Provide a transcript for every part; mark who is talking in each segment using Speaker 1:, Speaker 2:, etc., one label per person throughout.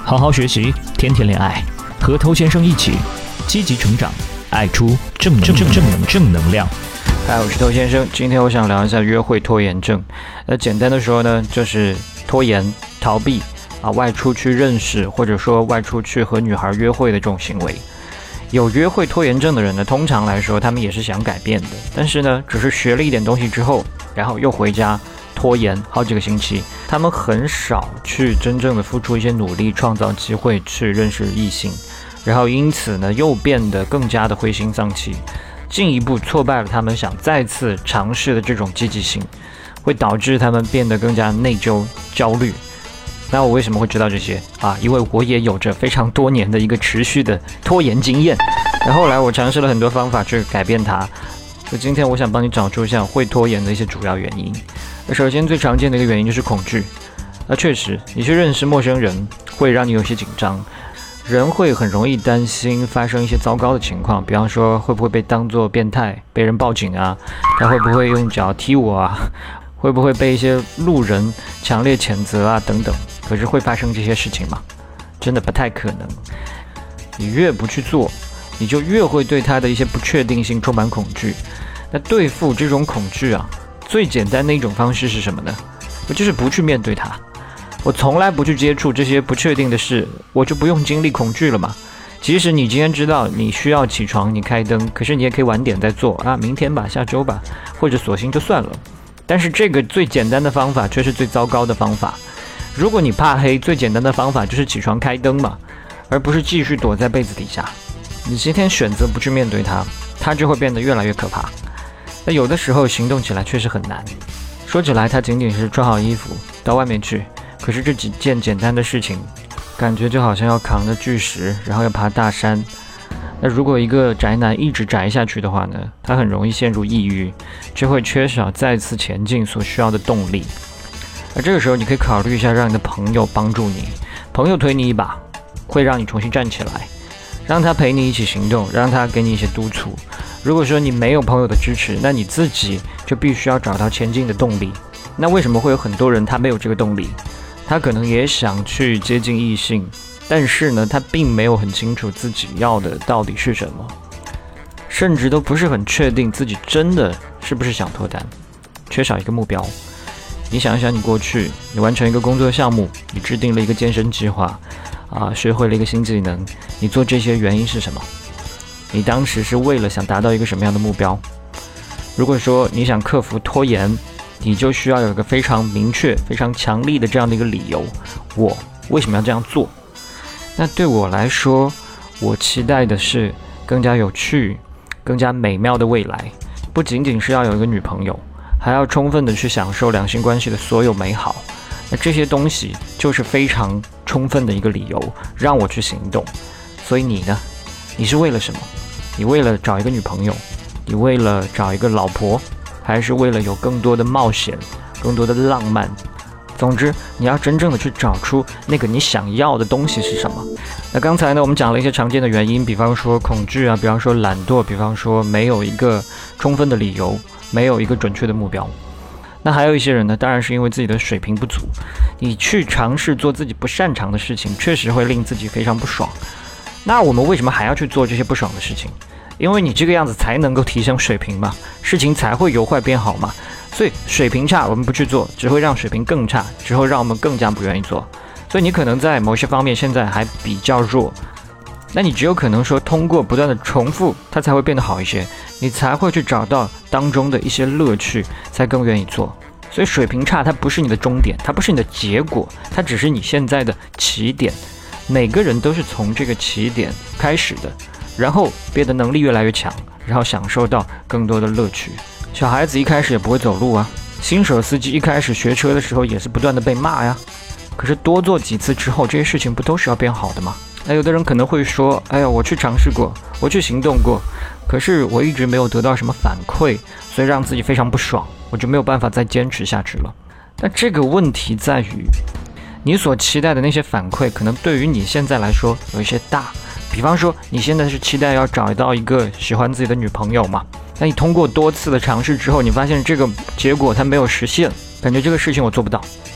Speaker 1: 好好学习，天天恋爱，和头先生一起积极成长，爱出正能量。
Speaker 2: 嗨，我是头先生，今天我想聊一下约会拖延症。简单的说呢，就是拖延、逃避外出去认识，或者说外出去和女孩约会的这种行为。有约会拖延症的人呢，通常来说他们也是想改变的，但是呢，只是学了一点东西之后，然后又回家拖延好几个星期，他们很少去真正的付出一些努力，创造机会去认识异性，然后因此呢，又变得更加的灰心丧气，进一步挫败了他们想再次尝试的这种积极性，会导致他们变得更加内疚、焦虑。那我为什么会知道这些因为我也有着非常多年的一个持续的拖延经验，然后后来我尝试了很多方法去改变它。所以今天我想帮你找出像会拖延的一些主要原因。首先最常见的一个原因就是恐惧。确实，你去认识陌生人会让你有些紧张，人会很容易担心发生一些糟糕的情况，比方说会不会被当作变态，被人报警他会不会用脚踢我会不会被一些路人强烈谴责等等。可是会发生这些事情吗？真的不太可能。你越不去做，你就越会对它的一些不确定性充满恐惧。那对付这种恐惧最简单的一种方式是什么呢？我就是不去面对它。我从来不去接触这些不确定的事，我就不用经历恐惧了嘛。即使你今天知道你需要起床，你开灯，可是你也可以晚点再做明天吧，下周吧，或者索性就算了。但是这个最简单的方法却是最糟糕的方法。如果你怕黑，最简单的方法就是起床开灯嘛，而不是继续躲在被子底下。你今天选择不去面对它，它就会变得越来越可怕。那有的时候行动起来确实很难，说起来它仅仅是穿好衣服到外面去，可是这几件简单的事情，感觉就好像要扛着巨石，然后要爬大山。那如果一个宅男一直宅下去的话呢，他很容易陷入抑郁，就会缺少再次前进所需要的动力。而这个时候你可以考虑一下，让你的朋友帮助你，朋友推你一把，会让你重新站起来，让他陪你一起行动，让他给你一些督促。如果说你没有朋友的支持，那你自己就必须要找到前进的动力。那为什么会有很多人他没有这个动力？他可能也想去接近异性，但是呢，他并没有很清楚自己要的到底是什么，甚至都不是很确定自己真的是不是想脱单，缺少一个目标。你想一想，你过去你完成一个工作项目，你制定了一个健身计划学会了一个新技能，你做这些原因是什么？你当时是为了想达到一个什么样的目标？如果说你想克服拖延，你就需要有一个非常明确非常强力的这样的一个理由，我为什么要这样做？那对我来说，我期待的是更加有趣更加美妙的未来，不仅仅是要有一个女朋友，还要充分的去享受两性关系的所有美好。那这些东西就是非常充分的一个理由让我去行动。所以你呢？你是为了什么？你为了找一个女朋友，你为了找一个老婆，还是为了有更多的冒险，更多的浪漫？总之，你要真正的去找出那个你想要的东西是什么。那刚才呢，我们讲了一些常见的原因，比方说恐惧比方说懒惰，比方说没有一个充分的理由，没有一个准确的目标。那还有一些人呢，当然是因为自己的水平不足，你去尝试做自己不擅长的事情，确实会令自己非常不爽。那我们为什么还要去做这些不爽的事情？因为你这个样子才能够提升水平嘛，事情才会由坏变好嘛。所以水平差我们不去做，只会让水平更差，只会让我们更加不愿意做。所以你可能在某些方面现在还比较弱，那你只有可能说通过不断的重复，它才会变得好一些，你才会去找到当中的一些乐趣，才更愿意做。所以水平差它不是你的终点，它不是你的结果，它只是你现在的起点。每个人都是从这个起点开始的，然后变得能力越来越强，然后享受到更多的乐趣。小孩子一开始也不会走路新手司机一开始学车的时候也是不断的被骂呀。可是多做几次之后，这些事情不都是要变好的吗？那有的人可能会说，我去尝试过，我去行动过，可是我一直没有得到什么反馈，所以让自己非常不爽，我就没有办法再坚持下去了。那这个问题在于，你所期待的那些反馈可能对于你现在来说有一些大。比方说你现在是期待要找到一个喜欢自己的女朋友嘛，那你通过多次的尝试之后，你发现这个结果它没有实现，感觉这个事情我做不到。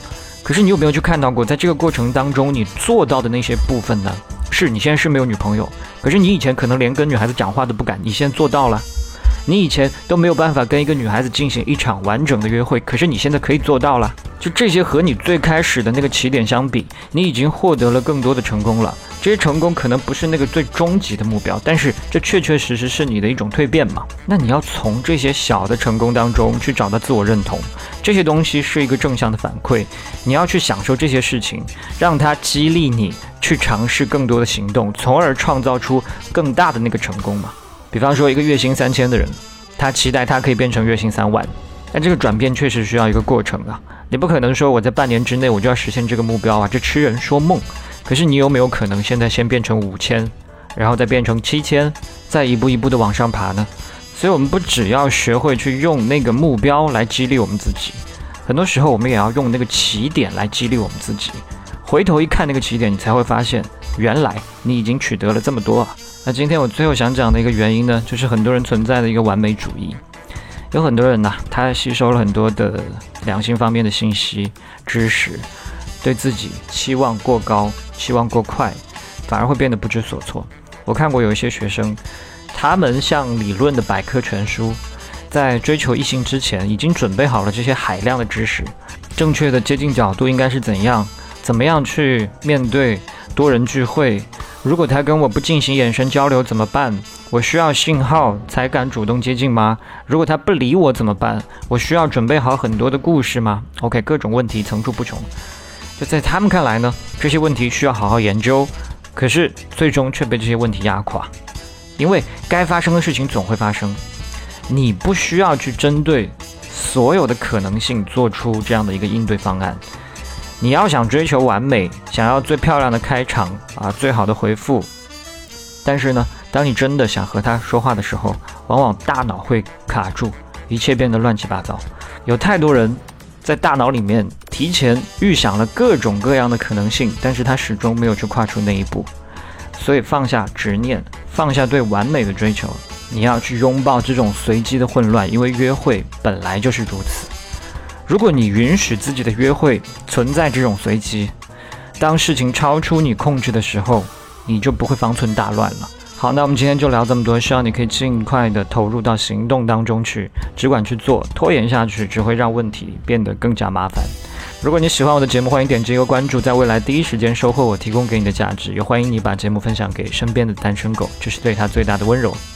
Speaker 2: 可是你有没有去看到过，在这个过程当中你做到的那些部分呢？是你现在是没有女朋友，可是你以前可能连跟女孩子讲话都不敢，你现在做到了。你以前都没有办法跟一个女孩子进行一场完整的约会，可是你现在可以做到了。就这些和你最开始的那个起点相比，你已经获得了更多的成功了。这些成功可能不是那个最终极的目标，但是这确确实实是你的一种蜕变嘛。那你要从这些小的成功当中去找到自我认同，这些东西是一个正向的反馈，你要去享受这些事情，让它激励你去尝试更多的行动，从而创造出更大的那个成功嘛。比方说一个月薪3000的人，他期待他可以变成月薪3万，但这个转变确实需要一个过程啊。你不可能说我在半年之内我就要实现这个目标啊，这痴人说梦。可是你有没有可能现在先变成5000，然后再变成7000，再一步一步的往上爬呢？所以我们不只要学会去用那个目标来激励我们自己，很多时候我们也要用那个起点来激励我们自己。回头一看那个起点，你才会发现原来你已经取得了这么多啊。那今天我最后想讲的一个原因呢，就是很多人存在的一个完美主义。有很多人呢，他吸收了很多的良心方面的信息、知识，对自己期望过高、期望过快，反而会变得不知所措。我看过有一些学生，他们像理论的百科全书，在追求异性之前，已经准备好了这些海量的知识，正确的接近角度应该是怎样，怎么样去面对多人聚会。如果他跟我不进行眼神交流怎么办？我需要信号才敢主动接近吗？如果他不理我怎么办？我需要准备好很多的故事吗？ OK， 各种问题层出不穷。就在他们看来呢，这些问题需要好好研究，可是最终却被这些问题压垮。因为该发生的事情总会发生，你不需要去针对所有的可能性做出这样的一个应对方案。你要想追求完美，想要最漂亮的开场啊，最好的回复，但是呢，当你真的想和他说话的时候，往往大脑会卡住，一切变得乱七八糟。有太多人在大脑里面提前预想了各种各样的可能性，但是他始终没有去跨出那一步。所以放下执念，放下对完美的追求，你要去拥抱这种随机的混乱，因为约会本来就是如此。如果你允许自己的约会存在这种随机，当事情超出你控制的时候，你就不会方寸大乱了。好，那我们今天就聊这么多，希望你可以尽快的投入到行动当中去，只管去做，拖延下去只会让问题变得更加麻烦。如果你喜欢我的节目，欢迎点击一个关注，在未来第一时间收获我提供给你的价值，也欢迎你把节目分享给身边的单身狗，这是对他最大的温柔。